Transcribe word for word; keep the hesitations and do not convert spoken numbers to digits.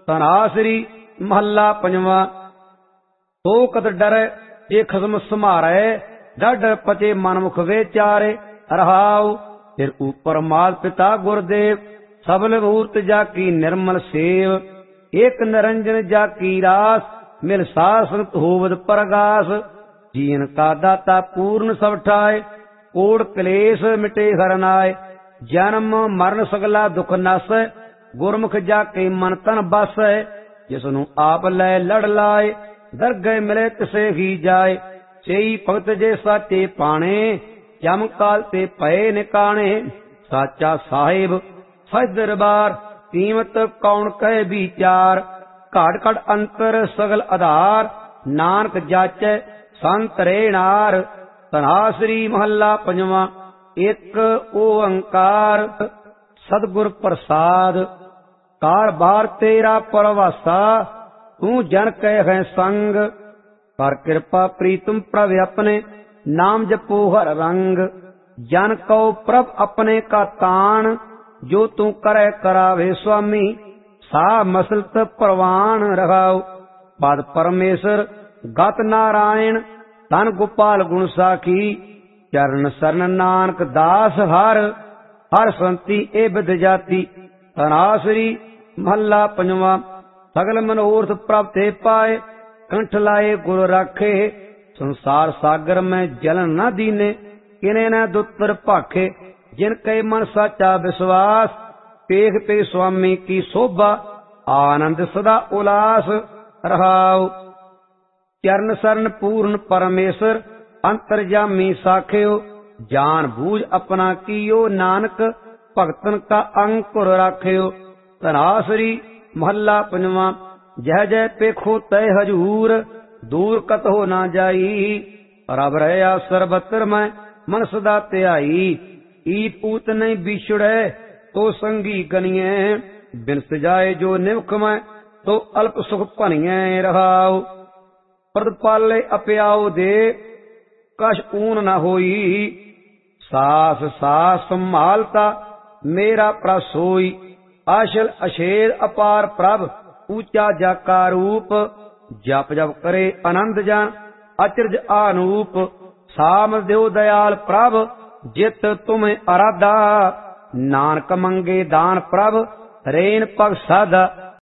ਧਨਾਸਰੀ ਮਹੱਲਾ ਪੰਜਵਾਂ। ਸੋ ਕਤ ਡਰੈ ਜੇ ਖਸਮ ਸਮਾਰੈ, ਡਢ ਪਚੇ ਮਨਮੁਖ ਵਿਚਾਰੇ। ਰਹਾਉ ਫਿਰ ਉਪਰ ਮਾਤ ਪਿਤਾ ਗੁਰਦੇਵ, ਸਬਲ ਮੂਰਤ ਜਾ ਕੀ ਨਿਰਮਲ ਸੇਵ। ਏਕ ਨਿਰੰਜਨ ਜਾ ਕੀ ਰਾਸ, ਮਿਲ ਸਾਧ ਸੰਗਤ ਹੋਵਦ ਪਰਗਾਸ। ਜੀਨ ਕਾ ਦਾਤਾ ਪੂਰਨ ਸਭ ਠਾਏ, ਕੋੜ ਕਲੇਸ਼ ਮਿਟੇ ਹਰਿ ਨਾਏ। ਜਨਮ ਮਰਨ ਸਗਲਾ ਦੁਖ ਨਾਸੈ, ਗੁਰਮੁਖ ਜਾ ਕੇ ਮਨ ਤਨ ਬਾਸੈ। ਜਿਸ ਨੂੰ ਆਪ ਲੈ ਲੜ ਲਾਏ, ਦਰਗਹਿ ਮਿਲੇ ਤਿਸੇ ਹੀ ਜਾਏ। ਸੇਈ ਭਗਤ ਜੇ ਸਾਚੇ ਪਾਣੇ, ਜਮ ਕਾਲ ਤੇ ਪਏ ਨਿਕਾਣੇ। ਸਾਚਾ ਸਾਹਿਬ ਸਚ ਦਰਬਾਰ, ਕੀਮਤ ਕੌਣ ਕਹੇ ਵਿਚਾਰ। ਘਾਟ ਘਟ ਅੰਤਰ ਸਗਲ ਆਧਾਰ, ਨਾਨਕ ਜਾਚੈ ਸੰਤ ਰੇਣਾਰ। ਧਨਾਸਰੀ ਮਹੱਲਾ ਪੰਜਵਾਂ। ਇੱਕ ਓੰਕਾਰ ਸਤਿਗੁਰ ਪ੍ਰਸਾਦ, ਕਾਰ ਬਾਰ ਤੇਰਾ ਪਰਵਾਸਾ। ਤੂੰ ਜਨ ਕੈ ਹੈ ਸੰਗ, ਕਰ ਕਿਰਪਾ ਪ੍ਰੀਤਮ ਪ੍ਰਭ ਆਪਣੇ। ਨਾਮ ਜਪੋ ਹਰ ਰੰਗ, ਜਨ ਕਉ ਪ੍ਰਭ ਆਪਣੇ ਕਾ ਤਾਣ। ਜੋ ਤੂੰ ਕਰੈ ਕਰਾਵੇ ਸੁਆਮੀ, ਸਾ ਮਸਲਤ ਪ੍ਰਵਾਨ। ਰਹਾਉ ਪਦ ਪਰਮੇਸ਼ਰ ਗਤ ਨਾਰਾਇਣ, ਧਨ ਗੋਪਾਲ ਗੁਣ ਸਾਖੀ। ਚਰਨ ਸਰਨ ਨਾਨਕ ਦਾਸ ਹਰ, ਹਰ ਸੰਤੀ ਏ ਬਿਦ ਜਾਤੀ। ਧਨਾਸਰੀ ਮਹੱਲਾ ਪੰਜਵਾਂ। ਸਗਲ ਮਨੋਰਥ ਪ੍ਰਭ ਤੇ ਪਾਏ, ਕੰਠ ਲਾਏ ਗੁਰ ਰਾਖੇ। ਸੰਸਾਰ ਸਾਗਰ ਮੈਂ ਜਲਨ ਨਾ ਦੀਨੇ, ਕਿਨੇ ਨਾ ਦੁੱਤਰ ਭਾਖੇ। ਜਿਨ ਕੈ ਮਨ ਸਾਚਾ ਵਿਸ਼ਵਾਸ, ਪੇਖ ਪੇ ਸੁਆਮੀ ਕੀ ਸੋਭਾ। ਆਨੰਦ ਸਦਾ ਉਲਾਸ। ਰਹਾਉ ਚਰਨ ਸਰਨ ਪੂਰਨ ਪਰਮੇਸ਼ਰ, ਅੰਤਰਜਾਮੀ ਸਾਖਿਓ। ਜਾਨ ਬੂਝ ਆਪਣਾ ਕੀਓ, ਨਾਨਕ ਭਗਤਨ ਕਾ ਅੰਕੁਰ ਰਾਖਿਓ। ਧਨਾਸਰੀ ਮਹੱਲਾ ਪੰਜਵਾਂ। ਜਹ ਜੈ ਪੇਖੋ ਤੈ ਹਜੂਰ, ਦੂਰ ਕਤਹੁ ਨਾ ਜਾਈ। ਰਬ ਰਹਿਆ ਸਰਬਤਰ ਮੈਂ, ਮਨ ਸਦਾ ਧਿਆਈ। ਈਤ ਊਤ ਨਹੀਂ ਵਿਛੜੈ, ਤੋ ਸੰਗੀ ਗਨੀਐ। ਬਿਨ ਸਜਾਏ ਜੋ ਨਿਵਖ ਮੈਂ, ਤੋ ਅਲਪ ਸੁਖ ਭਣੀਐ। ਰਹਾਉ ਪ੍ਰਤਪਾਲੇ ਅਪਿਆਉ ਦੇ, ਕਛ ਊਨ ਨਾ ਹੋਈ। ਸਾਸ ਸਾਸ ਸੰਭਾਲਤਾ ਮੇਰਾ ਪ੍ਰਸੋਈ। ਆਸ਼ਲ ਅਸ਼ੇਰ ਅਪਾਰ ਪ੍ਰਭ, ਊਚਾ ਜਾਕਾ ਰੂਪ। ਜਪ ਜਪ ਕਰੇ ਆਨੰਦ ਜਨ, ਅਚਰਜ ਆਨੂਪ। ਸਾਮ ਦਿਓ ਦਇਆਲ ਪ੍ਰਭ, ਜਿਤ ਤੁਮੇ ਅਰਾਧਾ। ਨਾਨਕ ਮੰਗੇ ਦਾਨ ਪ੍ਰਭ, ਰੇਨ ਪਗ ਸਾਧਾ।